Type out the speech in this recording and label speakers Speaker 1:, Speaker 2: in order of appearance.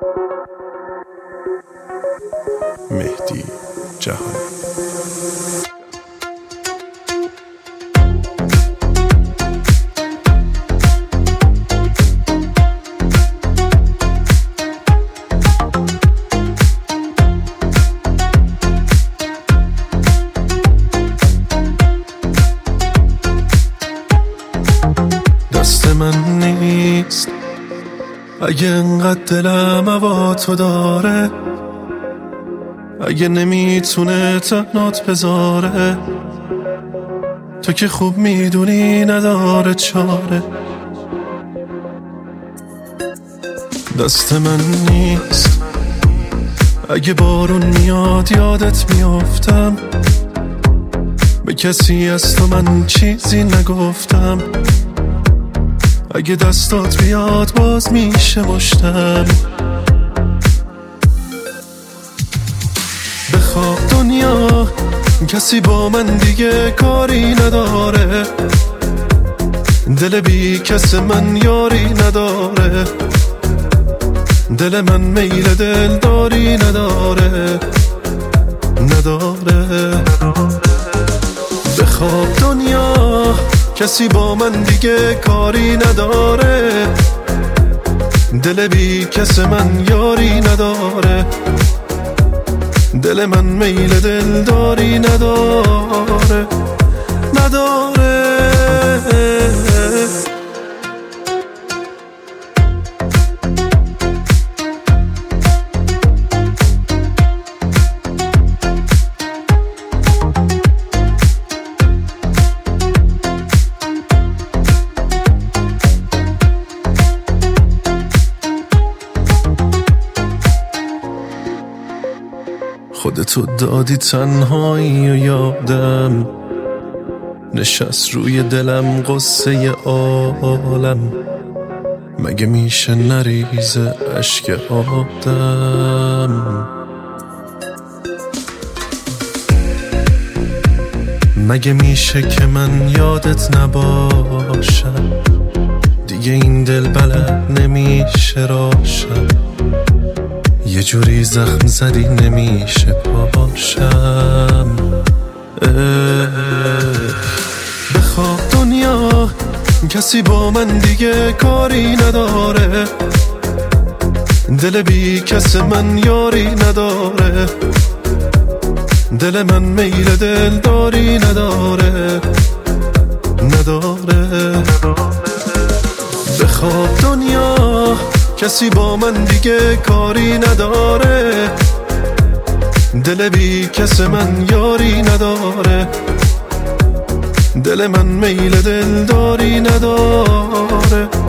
Speaker 1: مهدی جهانی. دست من نیست اگه انقدر دلم هوا تو داره، اگه نمیتونه تنات بذاره، تو که خوب میدونی نداره چاره. دست من نیست اگه بارون میاد یادت میافتم، به کسی از تو من چیزی نگفتم، اگه دستات بیاد باز میشه مشتم. بخواب دنیا کسی با من دیگه کاری نداره، دل بی کس من یاری نداره، دل من میل دلداری نداره. بخواب دنیا کسی با من دیگه کاری نداره، دل بی کس من یاری نداره، دل من میل دلداری نداره. خودتو دادی تنهایی و یادم نشست روی دلم قصه عالم، مگه میشه نریزه اشک آدم؟ مگه میشه که من یادت نباشم، دیگه این دل بلد نمیشه راشم، یه جوری زخم زدی نمیشه پاشم. بخواب دنیا کسی با من دیگه کاری نداره، دل بی کس من یاری نداره، دل من میل دلداری نداره. بخواب دنیا کسی با من دیگه کاری نداره، دل بی کس من یاری نداره، دل من میل دلداری نداره.